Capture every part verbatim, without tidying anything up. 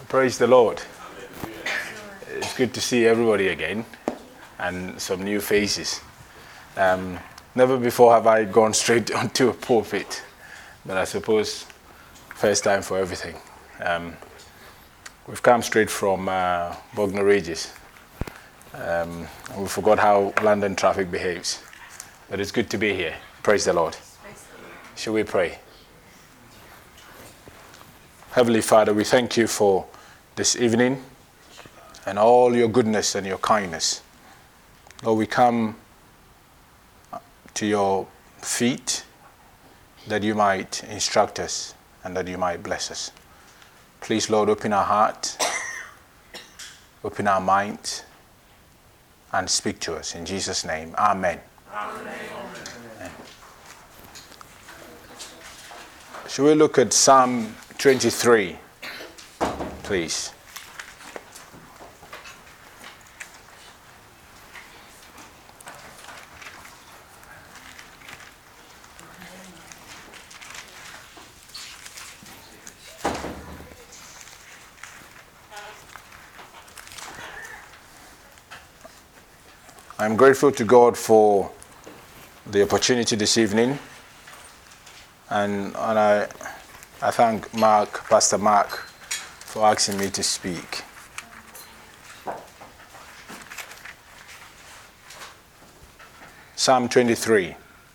Praise the Lord. It's good to see everybody again and some new faces. Um, never before have I gone straight onto a pulpit, but I suppose first time for everything. Um, we've come straight from uh, Bognor Regis. Um, and we forgot how London traffic behaves, but it's good to be here. Praise the Lord. Shall we pray? Heavenly Father, we thank you for this evening and all your goodness and your kindness. Lord, we come to your feet that you might instruct us and that you might bless us. Please, Lord, open our heart, open our mind, and speak to us. In Jesus' name, amen. Amen. Amen. Shall we look at Psalm twenty-three, please? I'm grateful to God for the opportunity this evening, and, and I, I thank Mark, Pastor Mark, for asking me to speak. Psalm twenty-three.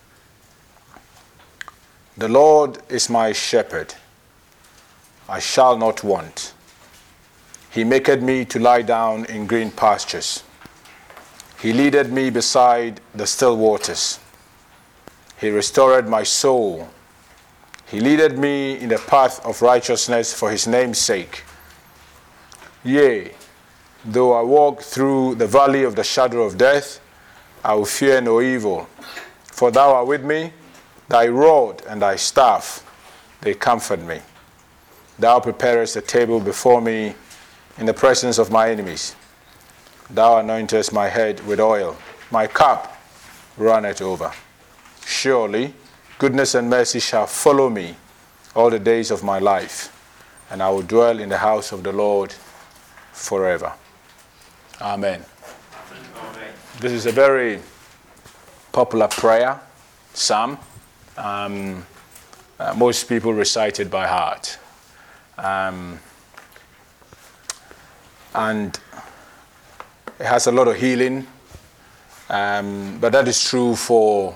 The Lord is my shepherd, I shall not want. He maketh me to lie down in green pastures. He leadeth me beside the still waters. He restored my soul. He leadeth me in the path of righteousness for his name's sake. Yea, though I walk through the valley of the shadow of death, I will fear no evil. For thou art with me, thy rod and thy staff, they comfort me. Thou preparest a table before me in the presence of my enemies. Thou anointest my head with oil. My cup runneth over. Surely goodness and mercy shall follow me all the days of my life, and I will dwell in the house of the Lord forever. Amen. Amen. This is a very popular prayer, psalm. Um, uh, most people recite it by heart. Um, and it has a lot of healing, um, but that is true for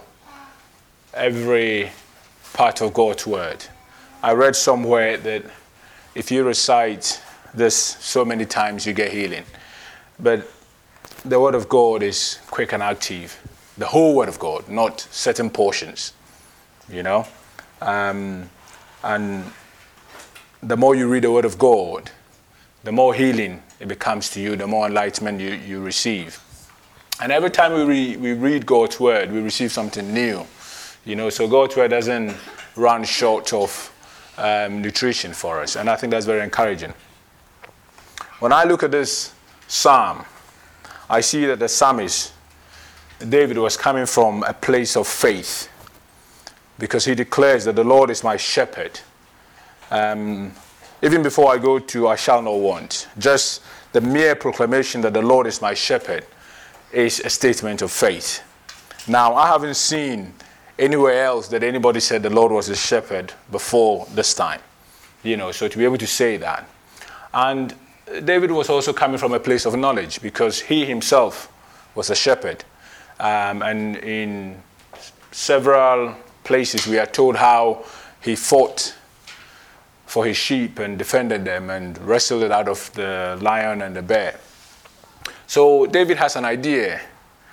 every part of God's word. I read somewhere that if you recite this so many times, you get healing. But the word of God is quick and active. The whole word of God, not certain portions, you know. Um, and the more you read the word of God, the more healing it becomes to you, the more enlightenment you, you receive. And every time we, re, we read God's word, we receive something new. You know, so God's word doesn't run short of um, nutrition for us. And I think that's very encouraging. When I look at this psalm, I see that the psalmist, David, was coming from a place of faith, because he declares that the Lord is my shepherd. Um, Even before I go to I shall not want, just the mere proclamation that the Lord is my shepherd is a statement of faith. Now, I haven't seen anywhere else that anybody said the Lord was a shepherd before this time. You know, so to be able to say that. And David was also coming from a place of knowledge, because he himself was a shepherd. Um, and in several places we are told how he fought for his sheep and defended them and wrestled it out of the lion and the bear. So David has an idea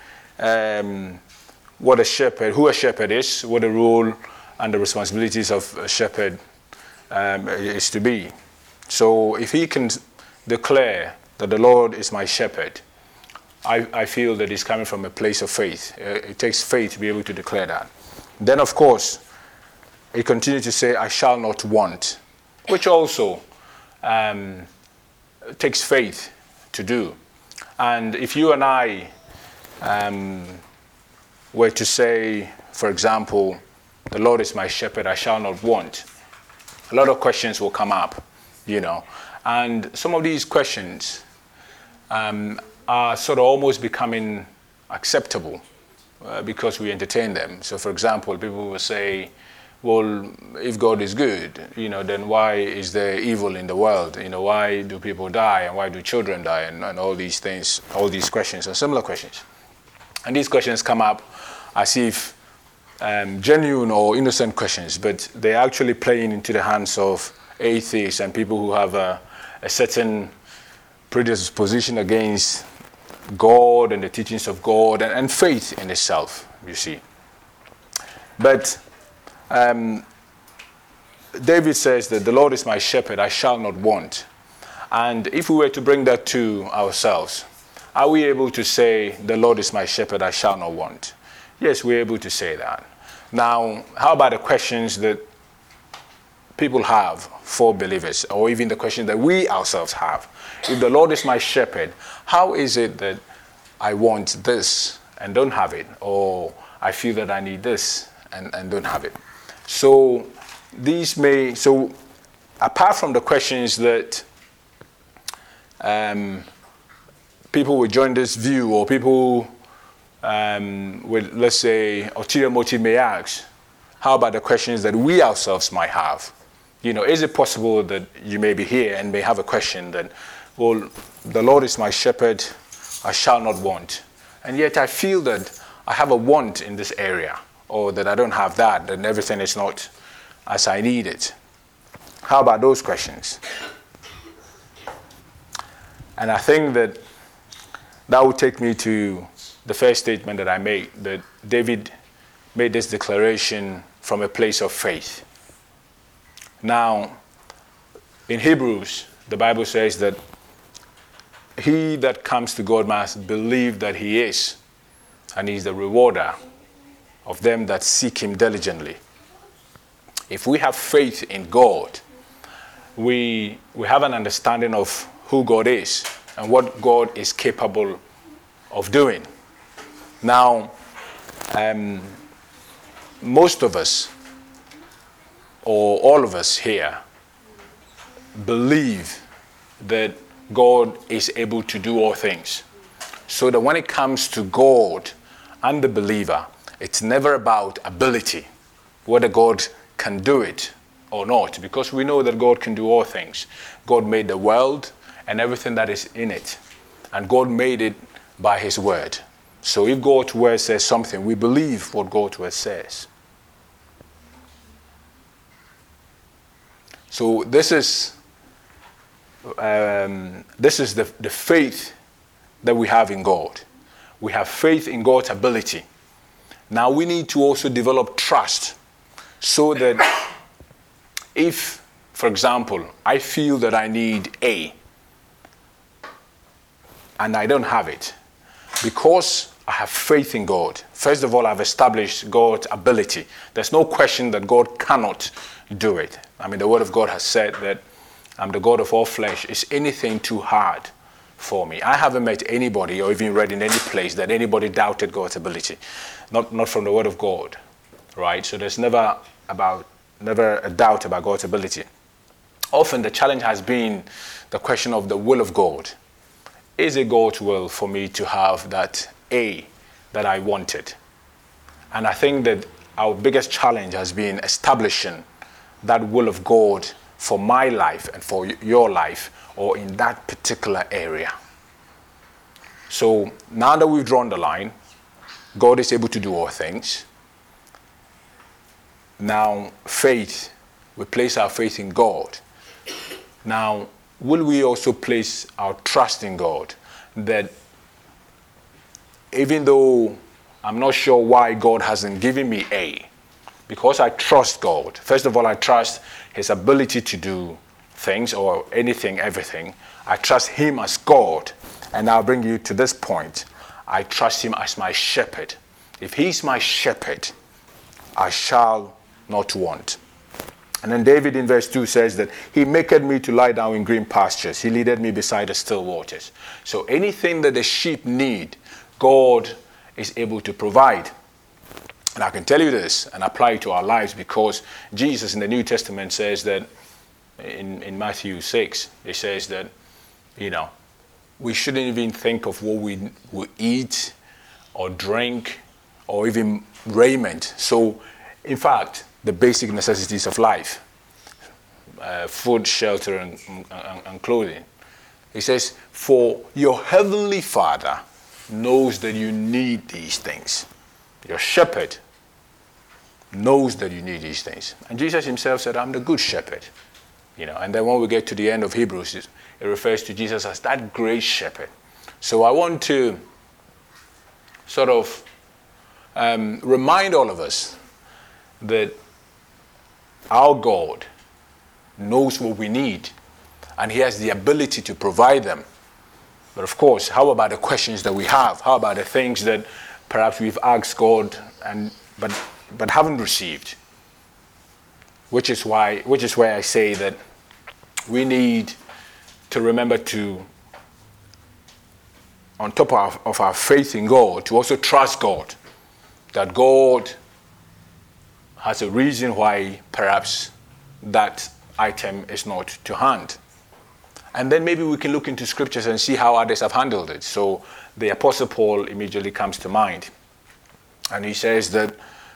um, what a shepherd, who a shepherd is, what the role and the responsibilities of a shepherd um, is to be. So if he can declare that the Lord is my shepherd, I, I feel that he's coming from a place of faith. Uh, it takes faith to be able to declare that. Then, of course, he continued to say, I shall not want, which also um, takes faith to do. And if you and I um, were to say, for example, the Lord is my shepherd, I shall not want, a lot of questions will come up, you know. And some of these questions um, are sort of almost becoming acceptable uh, because we entertain them. So for example, people will say, well, if God is good, you know, then why is there evil in the world? You know, why do people die and why do children die and, and all these things, all these questions are similar questions. And these questions come up as if um, genuine or innocent questions, but they're actually playing into the hands of atheists and people who have a, a certain predisposition against God and the teachings of God and, and faith in itself, you see. But um, David says that the Lord is my shepherd, I shall not want. And if we were to bring that to ourselves, are we able to say, the Lord is my shepherd, I shall not want? Yes, we're able to say that. Now, how about the questions that people have for believers, or even the question that we ourselves have? If the Lord is my shepherd, how is it that I want this and don't have it? Or I feel that I need this and, and don't have it? So these may, so apart from the questions that um, people will join this view, or people um, with, let's say, ulterior motive may ask, how about the questions that we ourselves might have? You know, is it possible that you may be here and may have a question that, well, the Lord is my shepherd, I shall not want. And yet I feel that I have a want in this area, or that I don't have that, and everything is not as I need it. How about those questions? And I think that that would take me to the first statement that I made, that David made this declaration from a place of faith. Now, in Hebrews, the Bible says that he that comes to God must believe that he is, and he is the rewarder of them that seek him diligently. If we have faith in God, we, we have an understanding of who God is and what God is capable of doing. Now, um, most of us, or all of us here, believe that God is able to do all things. So that when it comes to God and the believer, it's never about ability, whether God can do it or not, because we know that God can do all things. God made the world and everything that is in it, and God made it by his word. So if God's word says something, we believe what God's word says. So this is um, this is the, the faith that we have in God. We have faith in God's ability. Now we need to also develop trust, so that if, for example, I feel that I need A and I don't have it, because I have faith in God. First of all, I've established God's ability. There's no question that God cannot do it. I mean, the word of God has said that I'm the God of all flesh. Is anything too hard for me? I haven't met anybody or even read in any place that anybody doubted God's ability. Not, not from the word of God, right? So there's never about never a doubt about God's ability. Often the challenge has been the question of the will of God. Is it God's will for me to have that A that I wanted? And I think that our biggest challenge has been establishing that will of God for my life and for your life, or in that particular area. So now that we've drawn the line, God is able to do all things. Now faith, we place our faith in God. Now, will we also place our trust in God, that even though I'm not sure why God hasn't given me A, because I trust God. First of all, I trust his ability to do things, or anything, everything. I trust him as God. And I'll bring you to this point. I trust him as my shepherd. If he's my shepherd, I shall not want. And then David in verse two says that he maketh me to lie down in green pastures. He leadeth me beside the still waters. So anything that the sheep need, God is able to provide. And I can tell you this and apply it to our lives, because Jesus in the New Testament says that in, in Matthew six, it says that, you know, we shouldn't even think of what we will eat or drink or even raiment. So, in fact, the basic necessities of life, uh, food, shelter, and, and, and clothing. He says, for your heavenly Father knows that you need these things. Your shepherd knows that you need these things. And Jesus himself said, I'm the good shepherd. You know, and then when we get to the end of Hebrews, it refers to Jesus as that great shepherd. So I want to sort of um, remind all of us that our God knows what we need, and he has the ability to provide them. But of course, how about the questions that we have? How about the things that perhaps we've asked God and but but haven't received? Which is why which is why I say that we need to remember to, on top of, of our faith in God, to also trust God. That God has a reason why perhaps that item is not to hand. And then maybe we can look into scriptures and see how others have handled it. So the Apostle Paul immediately comes to mind. And he says that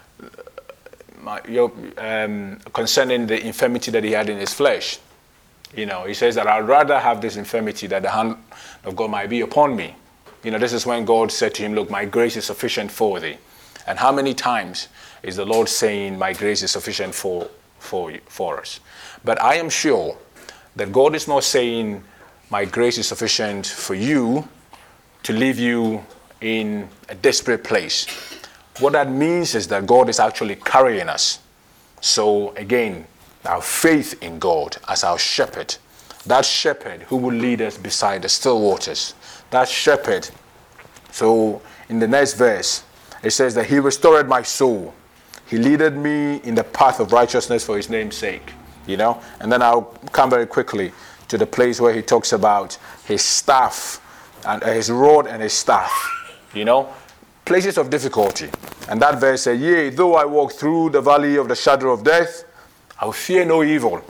my, your, um, concerning the infirmity that he had in his flesh, you know, he says that I'd rather have this infirmity that the hand of God might be upon me. You know, this is when God said to him, look, my grace is sufficient for thee. And how many times is the Lord saying, my grace is sufficient for, for, for us? But I am sure that God is not saying, my grace is sufficient for you to leave you in a desperate place. What that means is that God is actually carrying us. So again, our faith in God as our shepherd, that shepherd who will lead us beside the still waters, that shepherd. So in the next verse, it says that he restored my soul. He leaded me in the path of righteousness for his name's sake. You know, and then I'll come very quickly to the place where he talks about his staff and uh, his rod and his staff. You know, places of difficulty. And that verse says, yea, though I walk through the valley of the shadow of death, I will fear no evil,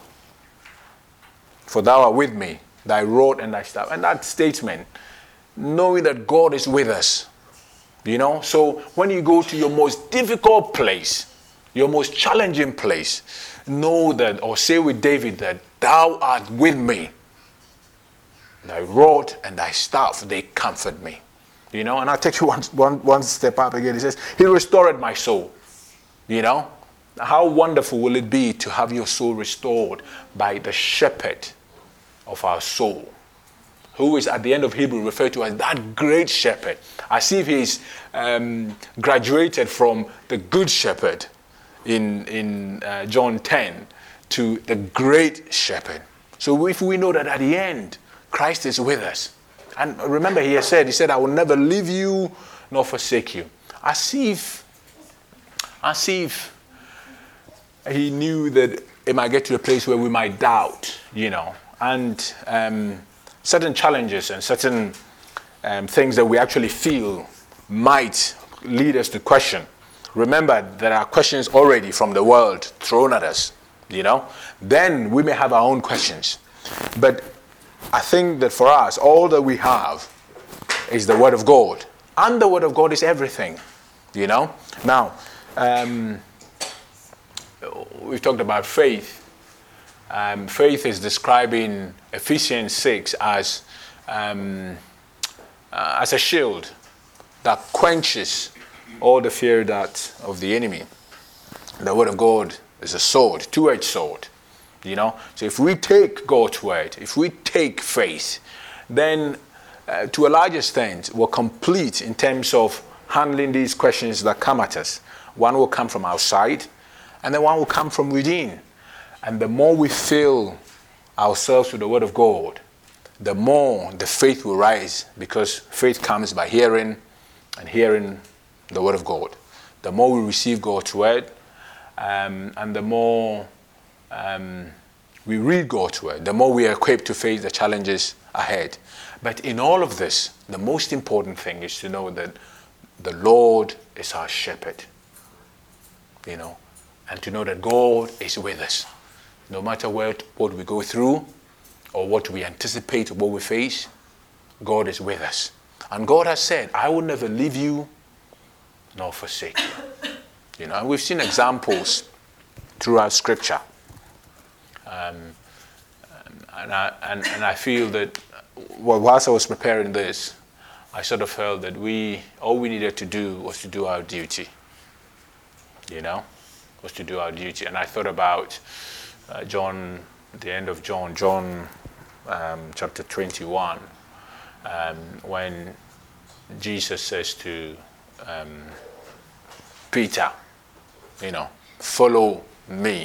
for thou art with me, thy rod and thy staff. And that statement, knowing that God is with us, you know, so when you go to your most difficult place, your most challenging place, know that, or say with David that, thou art with me. Thy rod and thy staff, they comfort me. You know, and I'll take you one, one, one step up again. He says, he restored my soul. You know, how wonderful will it be to have your soul restored by the shepherd of our soul, who is at the end of Hebrew referred to as that great shepherd, as if he's um, graduated from the good shepherd in, in uh, John ten to the great shepherd. So if we know that at the end, Christ is with us. And remember he has said, he said, I will never leave you nor forsake you. As if, as if he knew that it might get to a place where we might doubt, you know, and um, certain challenges and certain um, things that we actually feel might lead us to question. Remember, there are questions already from the world thrown at us, you know. Then we may have our own questions. But I think that for us, all that we have is the Word of God. And the Word of God is everything, you know. Now, um, we've talked about faith. Um, faith is described in Ephesians six as, um, uh, as a shield that quenches all the fear that of the enemy. The Word of God is a sword, two-edged sword, you know. So if we take God's Word, if we take faith, then uh, to a large extent we're complete in terms of handling these questions that come at us. One will come from outside, and then one will come from within. And the more we fill ourselves with the Word of God, the more the faith will rise, because faith comes by hearing, and hearing the Word of God. The more we receive God's Word, um, and the more um, we read God's Word, the more we are equipped to face the challenges ahead. But in all of this, the most important thing is to know that the Lord is our shepherd, you know, and to know that God is with us. No matter what, what we go through or what we anticipate or what we face, God is with us. And God has said, I will never leave you nor forsake you. You know, and we've seen examples throughout Scripture. Um, and, I, and, and I feel that, well, whilst I was preparing this, I sort of felt that we, all we needed to do was to do our duty. You know, was to do our duty. And I thought about uh, John, the end of John, John um, chapter twenty-one, um, when Jesus says to um, Peter, you know, follow me,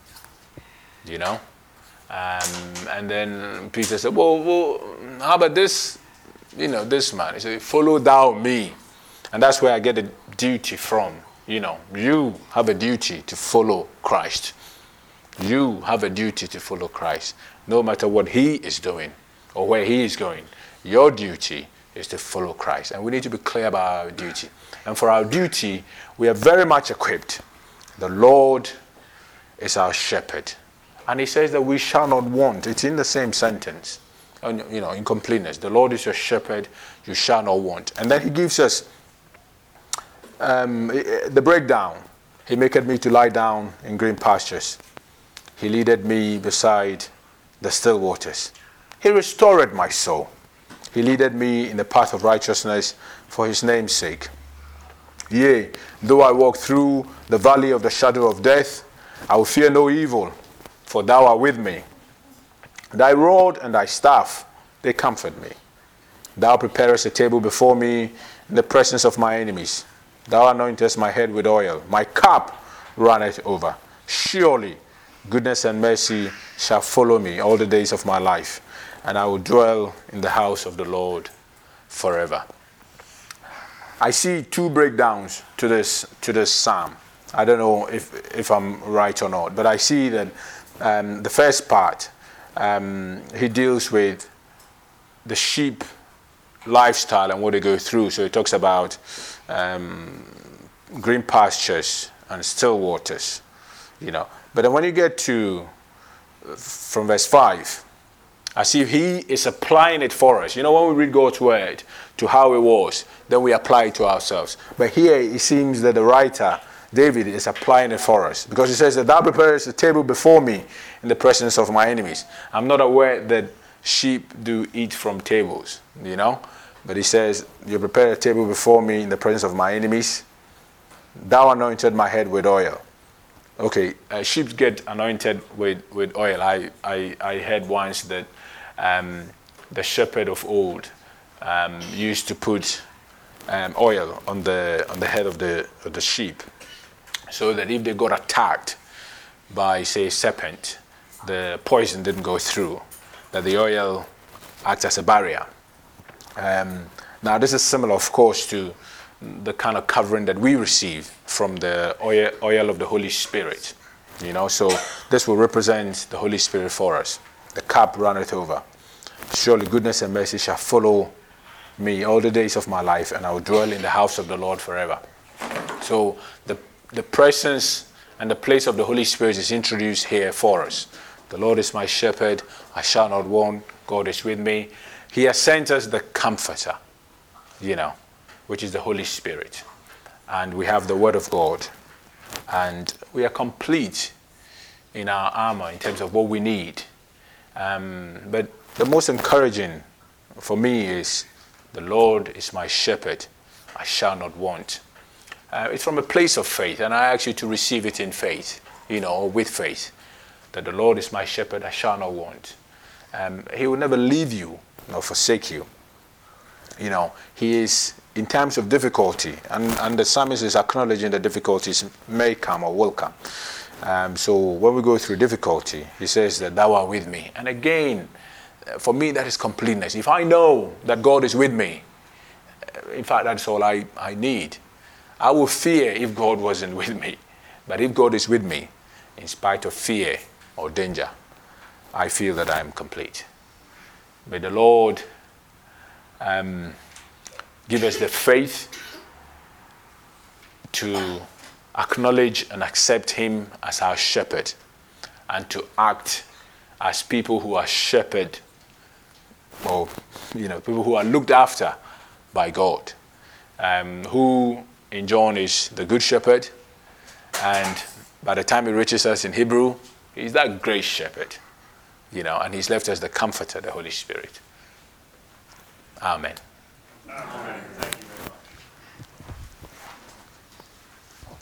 you know. Um, and then Peter said, well, well, how about this, you know, this man? He said, follow thou me. And that's where I get the duty from. You know, you have a duty to follow Christ. You have a duty to follow Christ. No matter what he is doing or where he is going, your duty is to follow Christ. And we need to be clear about our duty. And for our duty, we are very much equipped. The Lord is our shepherd. And he says that we shall not want. It's in the same sentence, you know, in completeness. The Lord is your shepherd, you shall not want. And then he gives us um, the breakdown. He maketh me to lie down in green pastures. He leadeth me beside the still waters. He restored my soul. He leadeth me in the path of righteousness for his name's sake. Yea, though I walk through the valley of the shadow of death, I will fear no evil, for thou art with me. Thy rod and thy staff, they comfort me. Thou preparest a table before me in the presence of my enemies. Thou anointest my head with oil. My cup runneth over. Surely goodness and mercy shall follow me all the days of my life, and I will dwell in the house of the Lord forever. I see two breakdowns to this to this psalm. I don't know if if I'm right or not, but I see that um, the first part, um, he deals with the sheep lifestyle and what they go through. So he talks about um, green pastures and still waters, you know. But then when you get to from verse five, I see he is applying it for us. You know, when we read God's word to how it was, then we apply it to ourselves. But here it seems that the writer, David, is applying it for us. Because he says that thou preparest a table before me in the presence of my enemies. I'm not aware that sheep do eat from tables, you know. But he says, you prepare a table before me in the presence of my enemies. Thou anointed my head with oil. Okay, uh, sheep get anointed with, with oil. I, I, I heard once that um, the shepherd of old um, used to put um, oil on the on the head of the of the sheep, so that if they got attacked by, say, a serpent, the poison didn't go through, that the oil acts as a barrier. Um, now, this is similar, of course, to the kind of covering that we receive from the oil, oil of the Holy Spirit. You know, so this will represent the Holy Spirit for us. The cup runneth over. Surely goodness and mercy shall follow me all the days of my life, and I will dwell in the house of the Lord forever. So the the presence and the place of the Holy Spirit is introduced here for us. The Lord is my shepherd, I shall not want. God is with me. He has sent us the Comforter, you know, which is the Holy Spirit. And we have the Word of God. And we are complete in our armor in terms of what we need. Um, but the most encouraging for me is, the Lord is my shepherd, I shall not want. Uh, it's from a place of faith, and I ask you to receive it in faith, you know, with faith, that the Lord is my shepherd, I shall not want. Um, he will never leave you nor forsake you. You know, he is in times of difficulty, and, and the psalmist is acknowledging that difficulties may come or will come. Um, so when we go through difficulty, he says that thou art with me. And again, for me, that is completeness. If I know that God is with me, in fact, that's all I, I need. I would fear if God wasn't with me. But if God is with me, in spite of fear or danger, I feel that I am complete. May the Lord um, give us the faith to acknowledge and accept him as our shepherd, and to act as people who are shepherded, or you know, people who are looked after by God. Um, who in John is the good shepherd, and by the time it reaches us in Hebrew, he's that great shepherd, you know, and he's left us the comforter, the Holy Spirit. Amen. Amen.